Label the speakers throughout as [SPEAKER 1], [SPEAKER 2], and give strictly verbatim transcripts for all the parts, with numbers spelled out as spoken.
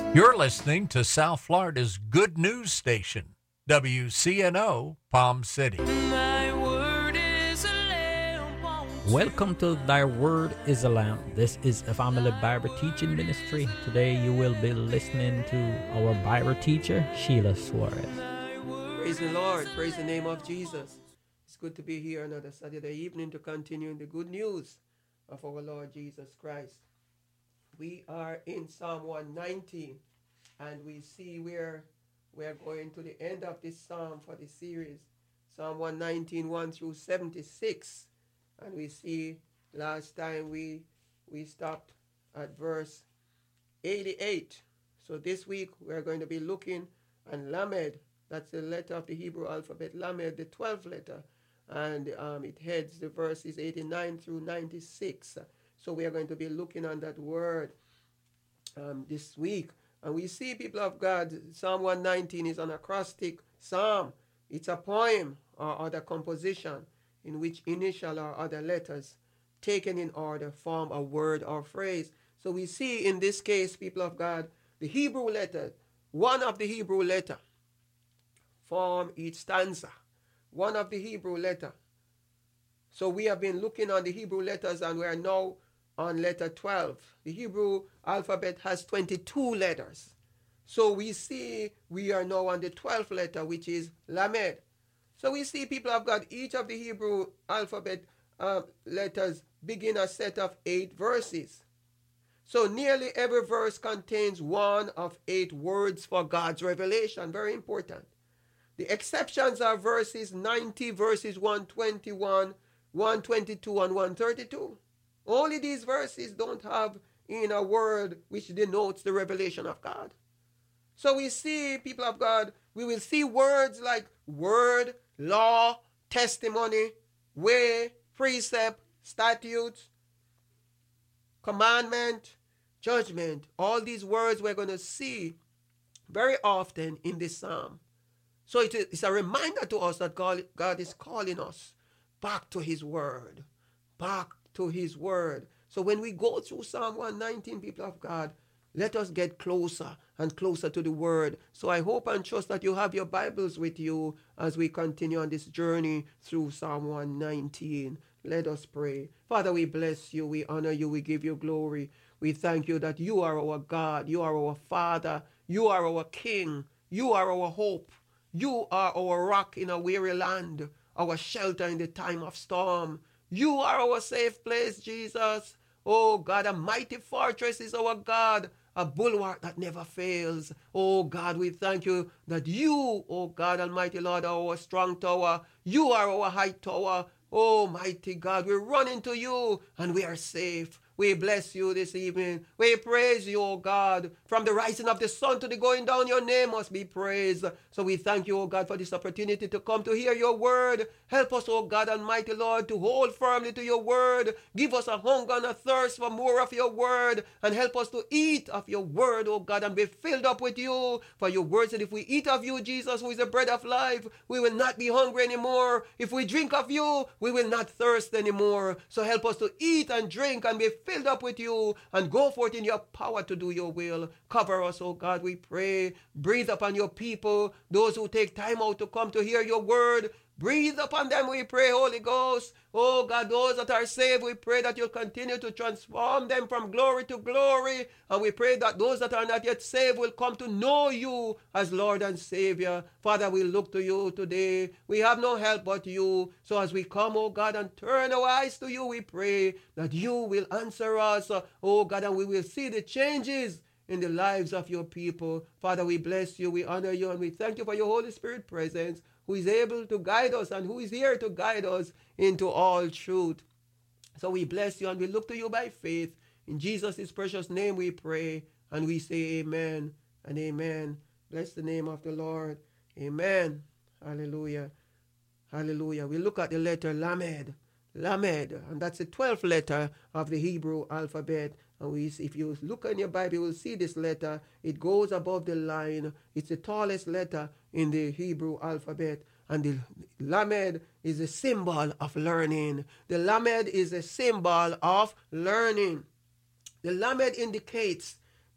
[SPEAKER 1] You're listening to South Florida's Good News Station, W C N O Palm City.
[SPEAKER 2] My word is a lamp unto
[SPEAKER 3] Welcome to Thy Word is a Lamp. This is a family Bible teaching ministry. Today you will be listening to our Bible teacher, Sheila Suarez.
[SPEAKER 4] Praise the Lord. Praise the name of Jesus. It's good to be here another Saturday evening to continue the good news of our Lord Jesus Christ. We are in Psalm one nineteen, and we see where we're going to the end of this psalm for the series. Psalm one nineteen, one through seventy-six. And we see last time we we stopped at verse eighty-eight. So this week we're going to be looking at Lamed. That's the letter of the Hebrew alphabet, Lamed, the twelfth letter. And um, it heads the verses eighty-nine through ninety-six. So we are going to be looking on that word um, this week. And we see, people of God, Psalm one nineteen is an acrostic psalm. It's a poem or other composition in which initial or other letters taken in order form a word or phrase. So we see in this case, people of God, the Hebrew letter, one of the Hebrew letter form each stanza. One of the Hebrew letter. So we have been looking on the Hebrew letters and we are now on letter twelve. The Hebrew alphabet has twenty-two letters. So we see we are now on the twelfth letter, which is Lamed. So we see, people have got each of the Hebrew alphabet uh, letters begin a set of eight verses. So nearly every verse contains one of eight words for God's revelation. Very important. The exceptions are verses ninety, verses one twenty-one, one twenty-two, and one thirty-two. Only these verses don't have in a word which denotes the revelation of God. So we see, people of God, we will see words like word, law, testimony, way, precept, statutes, commandment, judgment. All these words we're going to see very often in this psalm. So it's a reminder to us that God, God is calling us back to his word, back to his word. So when we go through Psalm one nineteen, people of God, let us get closer and closer to the word. So I hope and trust that you have your Bibles with you as we continue on this journey through Psalm one nineteen. Let us pray. Father, we bless you, we honor you, we give you glory. We thank you that you are our God, you are our Father, you are our King, you are our hope. You are our rock in a weary land, our shelter in the time of storm. You are our safe place, Jesus. Oh God, a mighty fortress is our God, a bulwark that never fails. Oh God, we thank you that you, oh God Almighty Lord, are our strong tower. You are our high tower. Oh mighty God, we run into you and we are safe. We bless you this evening. We praise you, O God. From the rising of the sun to the going down, your name must be praised. So we thank you, O God, for this opportunity to come to hear your word. Help us, O God Almighty Lord, to hold firmly to your word. Give us a hunger and a thirst for more of your word. And help us to eat of your word, O God, and be filled up with you. For your word said, if we eat of you, Jesus, who is the bread of life, we will not be hungry anymore. If we drink of you, we will not thirst anymore. So help us to eat and drink and be filled up with you and go forth in your power to do your will. Cover us, oh God, we pray. Breathe upon your people, those who take time out to come to hear your word. Breathe upon them, we pray, Holy Ghost. Oh God, those that are saved, we pray that you'll continue to transform them from glory to glory. And we pray that those that are not yet saved will come to know you as Lord and Savior. Father, we look to you today. We have no help but you. So as we come, oh God, and turn our eyes to you, we pray that you will answer us, oh God, and we will see the changes in the lives of your people. Father, we bless you, we honor you, and we thank you for your Holy Spirit presence, who is able to guide us and who is here to guide us into all truth. So we bless you and we look to you by faith. In Jesus' precious name we pray and we say amen and amen. Bless the name of the Lord. Amen. Hallelujah. Hallelujah. We look at the letter Lamed. Lamed. And that's the twelfth letter of the Hebrew alphabet. And we, if you look in your Bible, you will see this letter. It goes above the line. It's the tallest letter in the Hebrew alphabet. And the Lamed is a symbol of learning. The Lamed is a symbol of learning. The Lamed indicates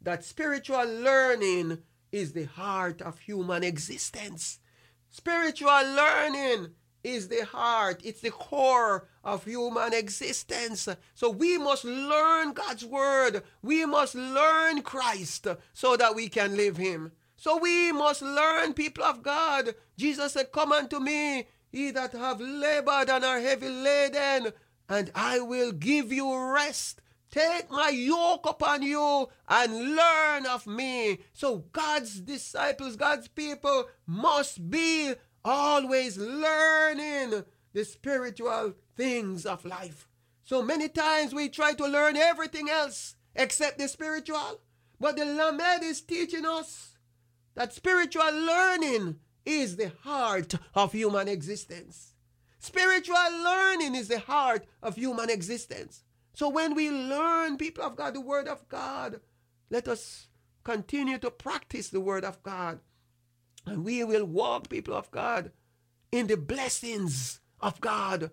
[SPEAKER 4] that spiritual learning is the heart of human existence. Spiritual learning is the heart, it's the core of human existence. So we must learn God's word. We must learn Christ so that we can live him. So we must learn, people of God. Jesus said, come unto me, ye that have labored and are heavy laden, and I will give you rest. Take my yoke upon you and learn of me. So God's disciples, God's people must be always learning the spiritual things of life. So many times we try to learn everything else except the spiritual. But the Lamed is teaching us that spiritual learning is the heart of human existence. Spiritual learning is the heart of human existence. So when we learn, people of God, the word of God, let us continue to practice the word of God. And we will walk, people of God, in the blessings of God.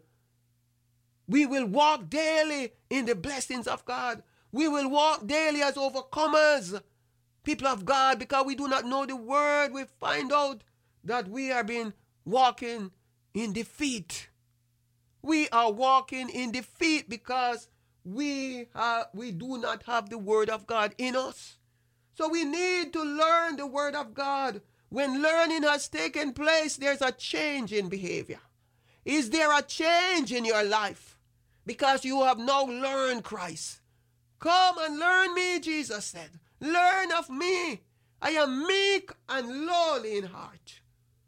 [SPEAKER 4] We will walk daily in the blessings of God. We will walk daily as overcomers, people of God, because we do not know the word. We find out that we have been walking in defeat. We are walking in defeat because we have, we do not have the word of God in us. So we need to learn the word of God. When learning has taken place, there's a change in behavior. Is there a change in your life? Because you have now learned Christ. Come and learn me, Jesus said. Learn of me. I am meek and lowly in heart.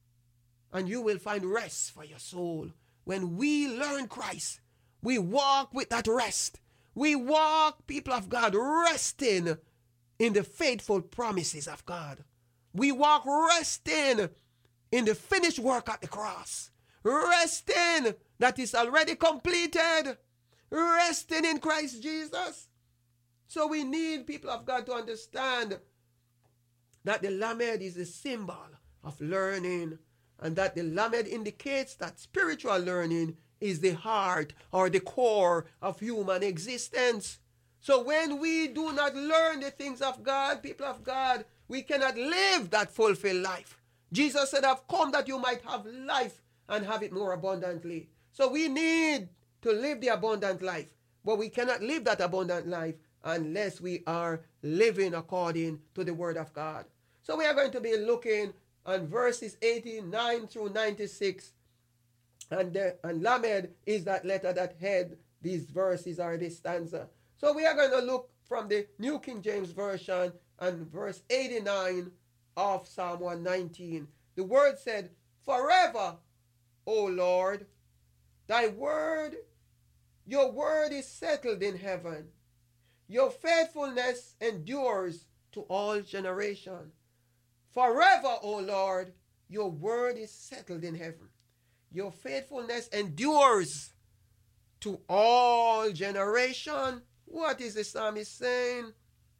[SPEAKER 4] And you will find rest for your soul. When we learn Christ, we walk with that rest. We walk, people of God, resting in the faithful promises of God. We walk resting in the finished work at the cross. Resting that is already completed. Resting in Christ Jesus. So we need, people of God, to understand that the Lamed is a symbol of learning, and that the Lamed indicates that spiritual learning is the heart or the core of human existence. So when we do not learn the things of God, people of God, we cannot live that fulfilled life. Jesus said, I've come that you might have life and have it more abundantly. So we need to live the abundant life, but we cannot live that abundant life unless we are living according to the word of God. So we are going to be looking on verses eighty-nine through ninety-six. And, the, and Lamed is that letter that head these verses or this stanza. So we are going to look from the New King James Version and verse eighty-nine of Psalm one nineteen. The word said, forever, O Lord, thy word, your word is settled in heaven. Your faithfulness endures to all generation. Forever, O Lord, your word is settled in heaven. Your faithfulness endures to all generation. What is the psalmist saying?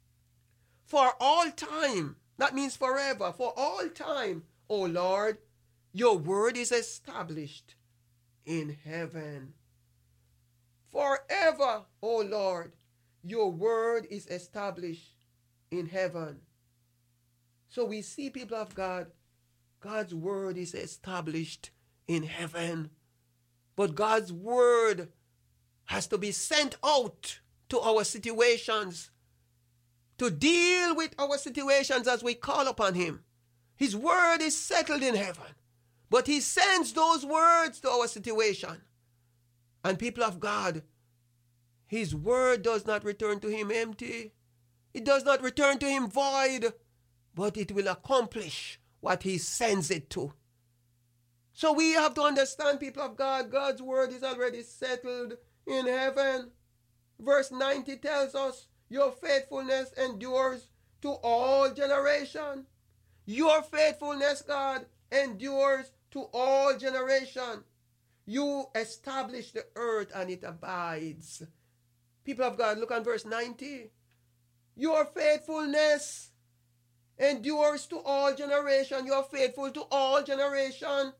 [SPEAKER 4] For all time, that means forever, for all time, O Lord, your word is established in heaven. Forever, O Lord, your word is established in heaven. So we see, people of God, God's word is established in heaven. But God's word has to be sent out to our situations, to deal with our situations as we call upon him. His word is settled in heaven, but he sends those words to our situation. And people of God, his word does not return to him empty. It does not return to him void, but it will accomplish what he sends it to. So we have to understand, people of God, God's word is already settled in heaven. Verse ninety tells us, your faithfulness endures to all generation. Your faithfulness, God, endures to all generation. You establish the earth and it abides. People of God, look at verse ninety. Your faithfulness endures to all generation. You are faithful to all generation.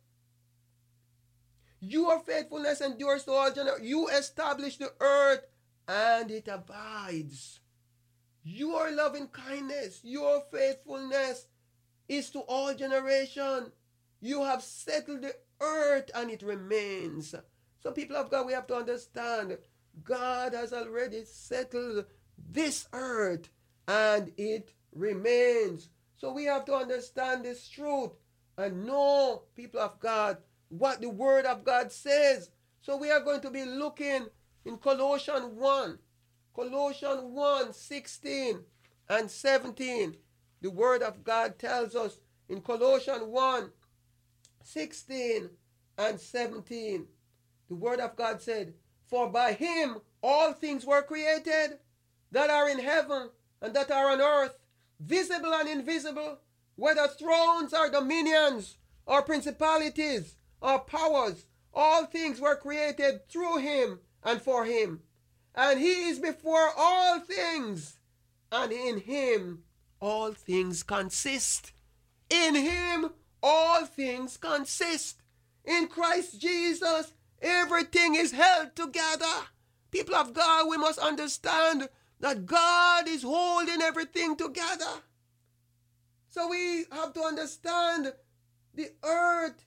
[SPEAKER 4] Your faithfulness endures to all generation. You establish the earth and it abides. Your loving kindness, your faithfulness is to all generation. You have settled the earth and it remains. So people of God, we have to understand God has already settled this earth and it remains. So we have to understand this truth and know, people of God, what the word of God says. So we are going to be looking in Colossians one. Colossians one, sixteen and seventeen. The word of God tells us in Colossians one, sixteen and seventeen. The word of God said, for by him all things were created that are in heaven and that are on earth, visible and invisible, whether thrones or dominions or principalities or powers. All things were created through him and for him. And he is before all things, and in him all things consist. In him all things consist. In Christ Jesus, everything is held together. People of God, we must understand that God is holding everything together. So we have to understand the earth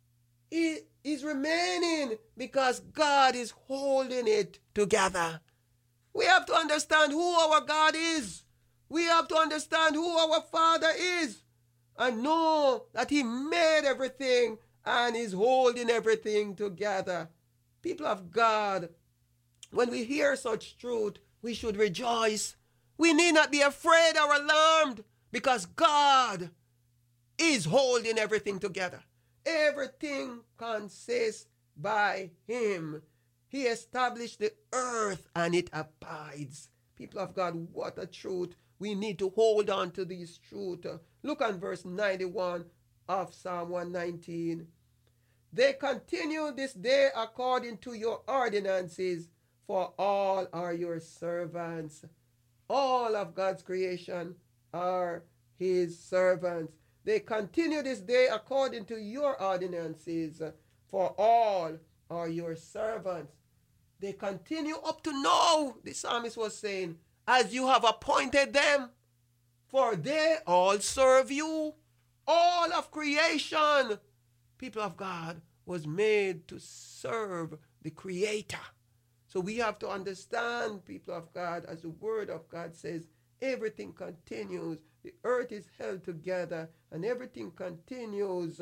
[SPEAKER 4] is remaining because God is holding it together. We have to understand who our God is. We have to understand who our Father is and know that he made everything and is holding everything together. People of God, when we hear such truth, we should rejoice. We need not be afraid or alarmed because God is holding everything together. Everything consists by him. He established the earth and it abides. People of God, what a truth. We need to hold on to this truth. Look at verse ninety-one of Psalm one nineteen. They continue this day according to your ordinances, for all are your servants. All of God's creation are his servants. They continue this day according to your ordinances, for all are your servants. They continue up to now, the psalmist was saying, as you have appointed them, for they all serve you. All of creation, people of God, was made to serve the Creator. So we have to understand, people of God, as the word of God says, everything continues. The earth is held together and everything continues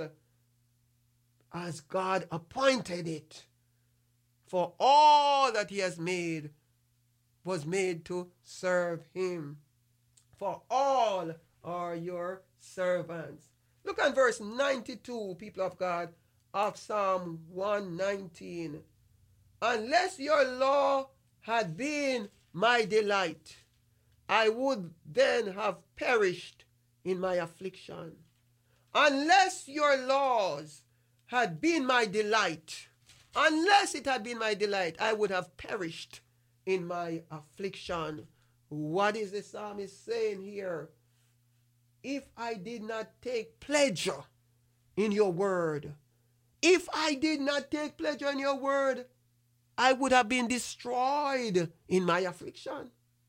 [SPEAKER 4] as God appointed it. For all that he has made was made to serve him. For all are your servants. Look at verse ninety-two, people of God, of Psalm one nineteen. Unless your law had been my delight, I would then have perished in my affliction. Unless your laws had been my delight, unless it had been my delight, I would have perished in my affliction. What is the psalmist saying here? If I did not take pleasure in your word, if I did not take pleasure in your word, I would have been destroyed in my affliction.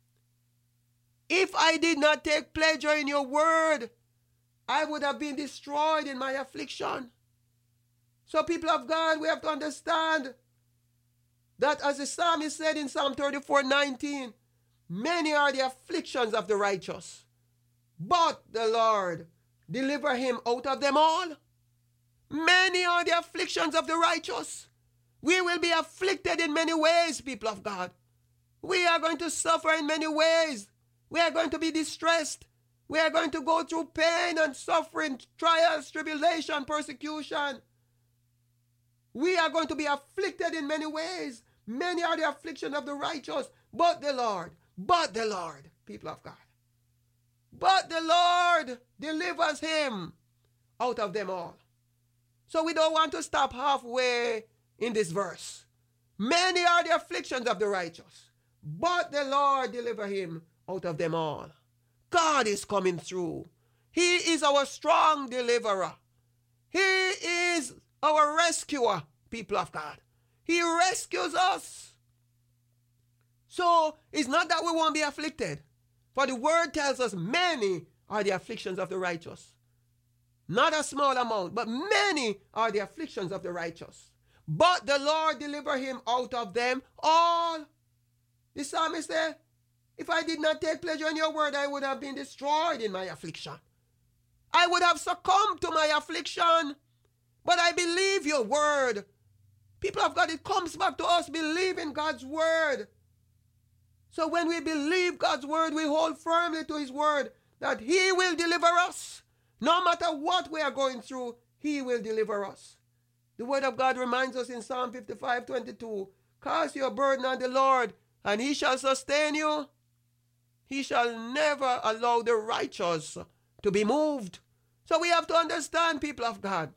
[SPEAKER 4] If I did not take pleasure in your word, I would have been destroyed in my affliction. So people of God, we have to understand that as the psalmist said in Psalm thirty-four nineteen, many are the afflictions of the righteous, but the Lord deliver him out of them all. Many are the afflictions of the righteous. We will be afflicted in many ways, people of God. We are going to suffer in many ways. We are going to be distressed. We are going to go through pain and suffering, trials, tribulation, persecution. We are going to be afflicted in many ways. Many are the afflictions of the righteous, but the Lord, but the Lord, people of God. But the Lord delivers him out of them all. So we don't want to stop halfway in this verse. Many are the afflictions of the righteous, but the Lord deliver him out of them all. God is coming through. He is our strong deliverer. He is our rescuer, people of God. He rescues us. So it's not that we won't be afflicted. For the word tells us many are the afflictions of the righteous. Not a small amount, but many are the afflictions of the righteous. But the Lord deliver him out of them all. The psalmist said, if I did not take pleasure in your word, I would have been destroyed in my affliction. I would have succumbed to my affliction. But I believe your word. People of God, it comes back to us believing God's word. So when we believe God's word, we hold firmly to his word that he will deliver us. No matter what we are going through, he will deliver us. The word of God reminds us in Psalm fifty-five twenty-two, cast your burden on the Lord, and he shall sustain you. He shall never allow the righteous to be moved. So we have to understand, people of God,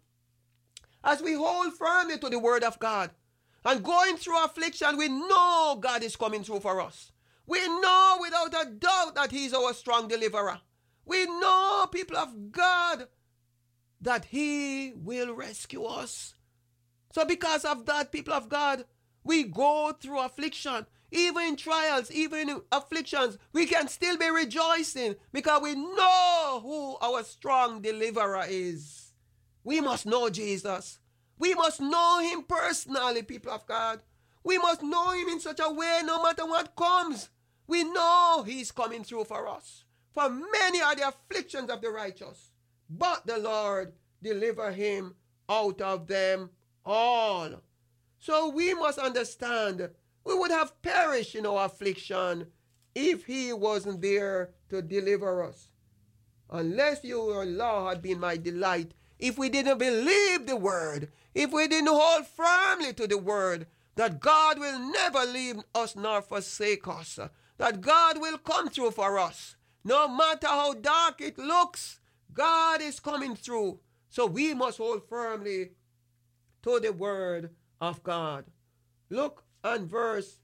[SPEAKER 4] as we hold firmly to the word of God and going through affliction, we know God is coming through for us. We know without a doubt that he's our strong deliverer. We know, people of God, that he will rescue us. So because of that, people of God, we go through affliction. Even in trials, even in afflictions, we can still be rejoicing because we know who our strong deliverer is. We must know Jesus. We must know him personally, people of God. We must know him in such a way, no matter what comes. We know he's coming through for us. For many are the afflictions of the righteous, but the Lord deliver him out of them all. So we must understand we would have perished in our affliction if he wasn't there to deliver us. Unless your law had been my delight, if we didn't believe the word, if we didn't hold firmly to the word, that God will never leave us nor forsake us, that God will come through for us. No matter how dark it looks, God is coming through. So we must hold firmly to the word of God. Look on verse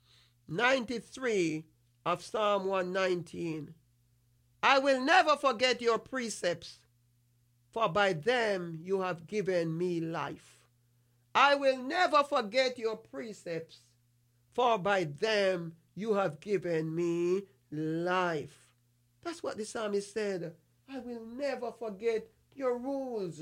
[SPEAKER 4] ninety-three of Psalm one nineteen. I will never forget your precepts, for by them you have given me life. I will never forget your precepts, for by them you have given me life. That's what the psalmist said. I will never forget your rules,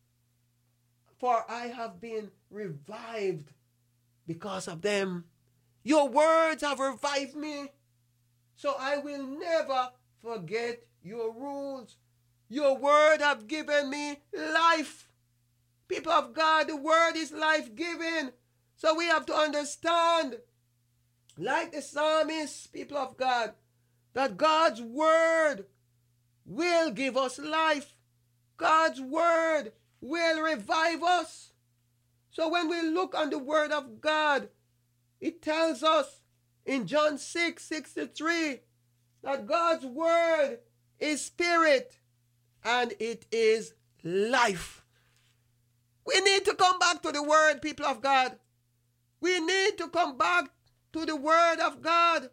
[SPEAKER 4] for I have been revived because of them. Your words have revived me, so I will never forget your rules. Your word have given me life. People of God, the word is life-giving. So we have to understand, like the psalmist, people of God, that God's word will give us life. God's word will revive us. So when we look on the word of God, it tells us in John six sixty-three that God's word is spirit and it is life. We need to come back to the word, people of God. We need to come back to the word of God.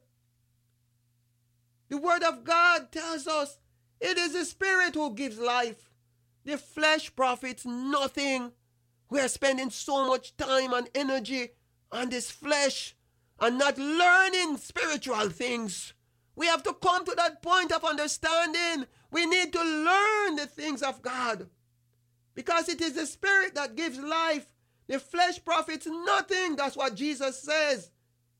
[SPEAKER 4] The word of God tells us it is the spirit who gives life. The flesh profits nothing. We are spending so much time and energy on this flesh and not learning spiritual things. We have to come to that point of understanding. We need to learn the things of God, because it is the spirit that gives life. The flesh profits nothing. That's what Jesus says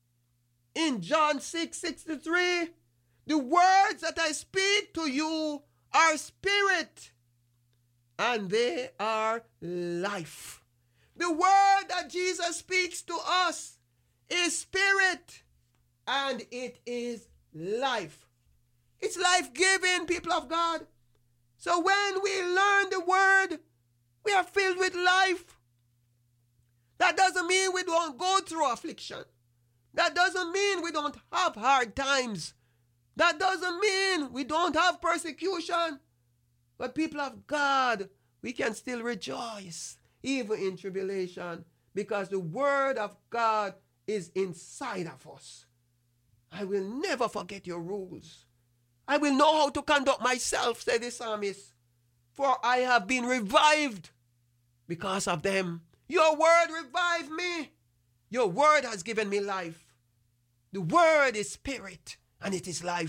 [SPEAKER 4] in John six sixty-three. The words that I speak to you are spirit and they are life. The word that Jesus speaks to us is spirit and it is life. It's life-giving, people of God. So when we learn the word, we are filled with life. That doesn't mean we don't go through affliction. That doesn't mean we don't have hard times. That doesn't mean we don't have persecution. But people of God, we can still rejoice even in tribulation, because the word of God is inside of us. I will never forget your rules. I will know how to conduct myself, said the psalmist, for I have been revived because of them. Your word revived me. Your word has given me life. The word is spirit and it is life.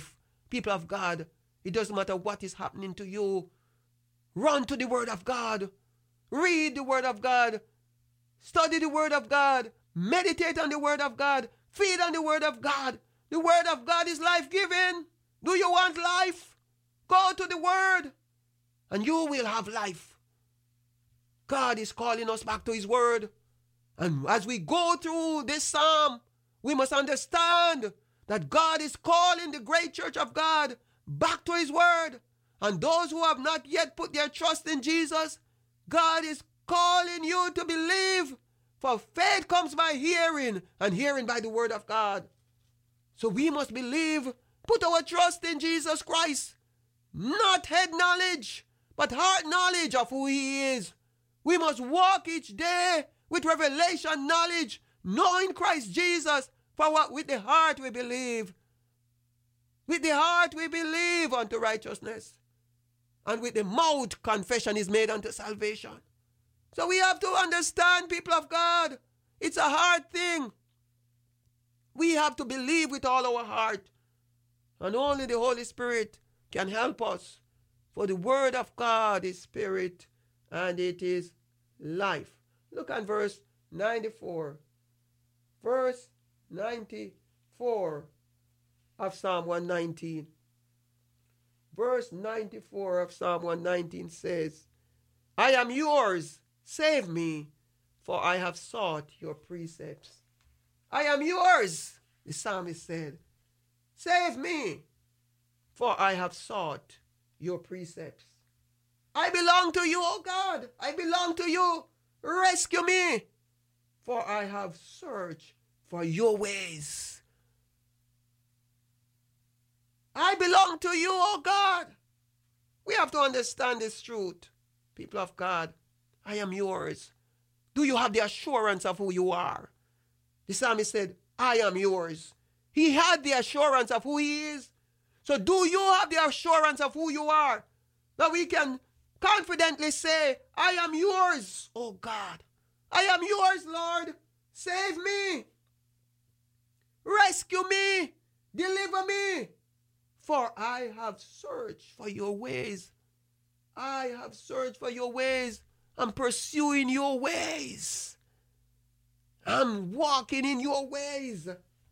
[SPEAKER 4] People of God, it doesn't matter what is happening to you. Run to the Word of God. Read the Word of God. Study the Word of God. Meditate on the Word of God. Feed on the Word of God. The Word of God is life-giving. Do you want life? Go to the Word and you will have life. God is calling us back to His Word. And as we go through this psalm, we must understand that God is calling the great church of God back to His Word. And those who have not yet put their trust in Jesus, God is calling you to believe. For faith comes by hearing, and hearing by the Word of God. So we must believe, put our trust in Jesus Christ. Not head knowledge, but heart knowledge of who He is. We must walk each day with revelation knowledge, knowing Christ Jesus, for what with the heart we believe. With the heart we believe unto righteousness, and with the mouth confession is made unto salvation. So we have to understand, people of God, it's a hard thing. We have to believe with all our heart, and only the Holy Spirit can help us. For the Word of God is spirit, and it is life. Look at verse ninety-four. Verse ninety-four of Psalm one nineteen. Verse ninety-four of Psalm one nineteen says, I am yours, save me, for I have sought your precepts. I am yours, the psalmist said. Save me, for I have sought your precepts. I belong to you, O God. I belong to you. Rescue me, for I have searched for your ways. I belong to you, O God. We have to understand this truth, people of God. I am yours. Do you have the assurance of who you are? The psalmist said, I am yours. He had the assurance of who he is. So do you have the assurance of who you are? That we can confidently say, I am yours, oh God. I am yours, Lord. Save me. Rescue me. Deliver me. For I have searched for your ways. I have searched for your ways. I'm pursuing your ways. I'm walking in your ways.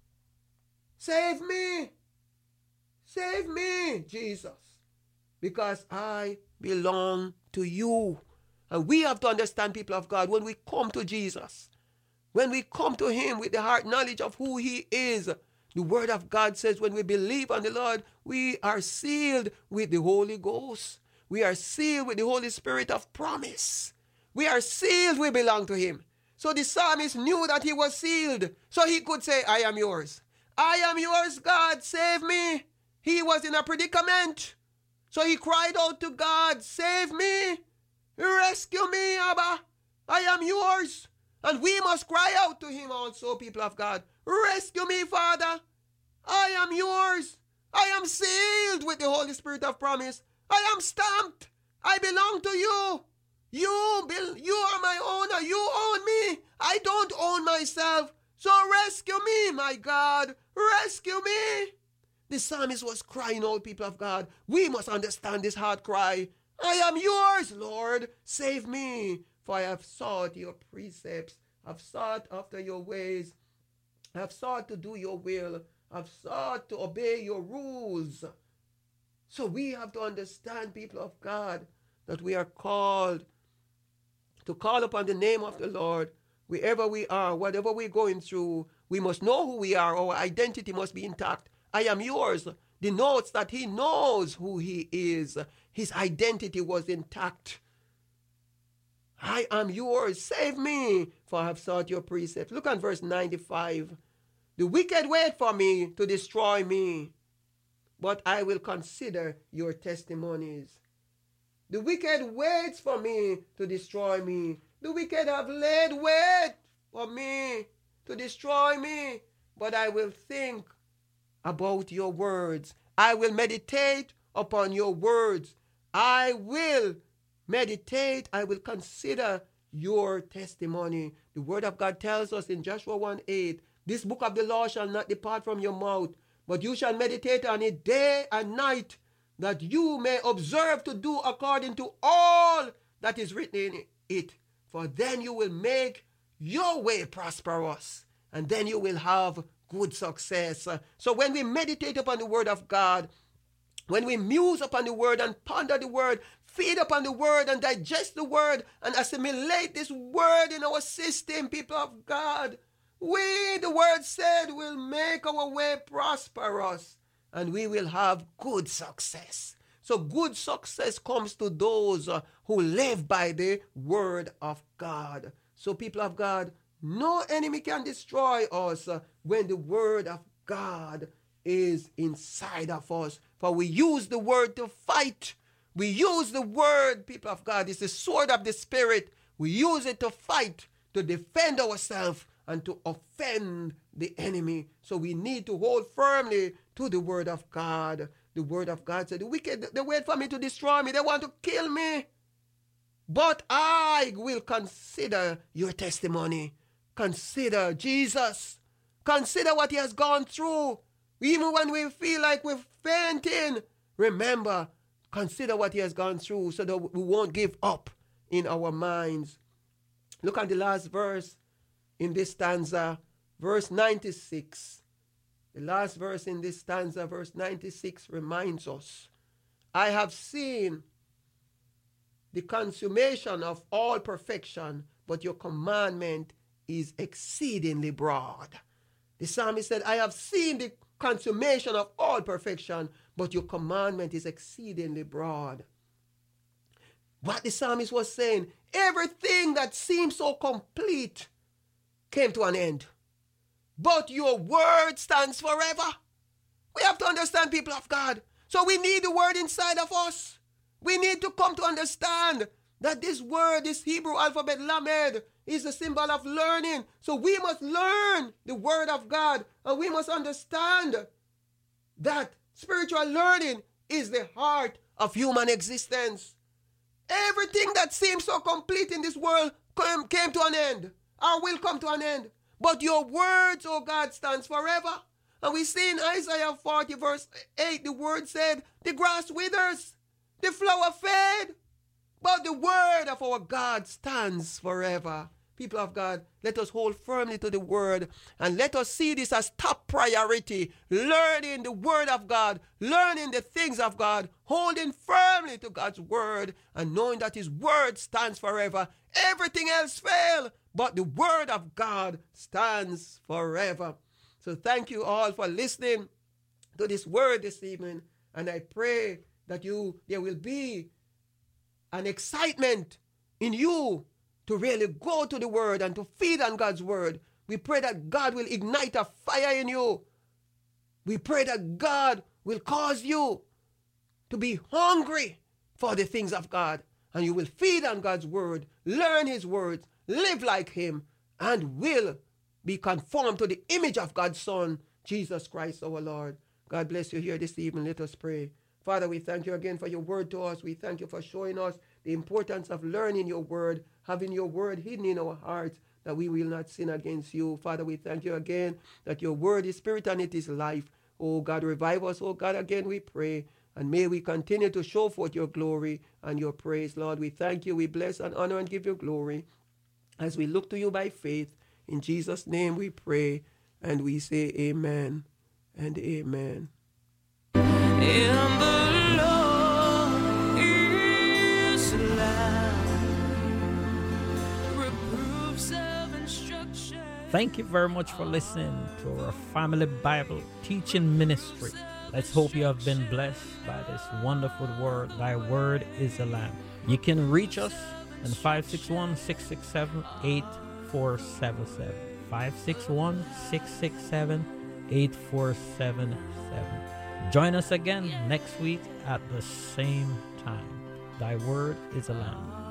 [SPEAKER 4] Save me. Save me, Jesus. Because I belong to you. And we have to understand, people of God, when we come to Jesus, when we come to him with the heart knowledge of who he is, the word of God says when we believe on the Lord, we are sealed with the Holy Ghost. We are sealed with the Holy Spirit of promise. We are sealed, we belong to him. So the psalmist knew that he was sealed. So he could say, I am yours. I am yours, God, save me. He was in a predicament. So he cried out to God, save me. Rescue me, Abba. I am yours. And we must cry out to him also, people of God. Rescue me, Father. I am yours. I am sealed with the Holy Spirit of promise. I am stamped. I belong to you. You, you are my owner. You own me. I don't own myself. So rescue me, my God. Rescue me. The psalmist was crying out, people of God. We must understand this heart cry. I am yours, Lord. Save me. For I have sought your precepts. I've sought after your ways. I've sought to do your will. I've sought to obey your rules. So we have to understand, people of God, that we are called to call upon the name of the Lord. Wherever we are, whatever we're going through, we must know who we are. Our identity must be intact. I am yours denotes that he knows who he is. His identity was intact. I am yours. Save me, for I have sought your precepts. Look at verse ninety-five. The wicked wait for me to destroy me, but I will consider your testimonies. The wicked waits for me to destroy me. The wicked have laid wait for me to destroy me, but I will think about your words. I will meditate upon your words. I will meditate. I will consider your testimony. The word of God tells us in Joshua one eight, this book of the law shall not depart from your mouth, but you shall meditate on it day and night, that you may observe to do according to all that is written in it. For then you will make your way prosperous, and then you will have good success. So when we meditate upon the word of God, when we muse upon the word and ponder the word, feed upon the word and digest the word and assimilate this word in our system, people of God, we, the word said, will make our way prosperous and we will have good success. So good success comes to those uh, who live by the word of God. So people of God, no enemy can destroy us uh, when the word of God is inside of us. For we use the word to fight. We use the word, people of God, it's the sword of the Spirit. We use it to fight, to defend ourselves, and to offend the enemy. So we need to hold firmly to the word of God. The word of God said, the wicked, they wait for me to destroy me. They want to kill me. But I will consider your testimony. Consider Jesus. Consider what he has gone through. Even when we feel like we're fainting, remember, consider what he has gone through so that we won't give up in our minds. Look at the last verse in this stanza, verse ninety-six. The last verse in this stanza, verse ninety-six, reminds us, I have seen the consummation of all perfection, but your commandment is exceedingly broad. The psalmist said, I have seen the consummation of all perfection, but your commandment is exceedingly broad. What the psalmist was saying, everything that seemed so complete came to an end. But your word stands forever. We have to understand, people of God. So we need the word inside of us. We need to come to understand that this word, this Hebrew alphabet Lamed, is a symbol of learning. So we must learn the word of God, and we must understand that spiritual learning is the heart of human existence. Everything that seems so complete in this world came, came to an end, or will come to an end. But your words, oh God, stands forever. And we see in Isaiah forty verse eight, the word said, the grass withers, the flower fade, but the word of our God stands forever. People of God, let us hold firmly to the word and let us see this as top priority. Learning the word of God, learning the things of God, holding firmly to God's word and knowing that his word stands forever. Everything else fail, but the word of God stands forever. So thank you all for listening to this word this evening. And I pray that you there will be an excitement in you to really go to the word and to feed on God's word. We pray that God will ignite a fire in you. We pray that God will cause you to be hungry for the things of God. And you will feed on God's word, learn his words, live like him, and will be conformed to the image of God's Son, Jesus Christ our Lord. God bless you here this evening. Let us pray. Father, we thank you again for your word to us. We thank you for showing us the importance of learning your word, having your word hidden in our hearts, that we will not sin against you. Father, we thank you again that your word is spirit and it is life. Oh God, revive us. Oh God, again we pray. And may we continue to show forth your glory and your praise. Lord, we thank you. We bless and honor and give you glory as we look to you by faith. In Jesus' name we pray and we say amen and amen.
[SPEAKER 2] In the Lord is life, reproofs of instruction.
[SPEAKER 3] Thank you very much for listening to our Family Bible Teaching Ministry. Let's hope you have been blessed by this wonderful word. Thy word is a lamp. You can reach us on five six one, six six seven, eight four seven seven. five six one, six six seven, eight four seven seven. Join us again next week at the same time. Thy word is a lamp.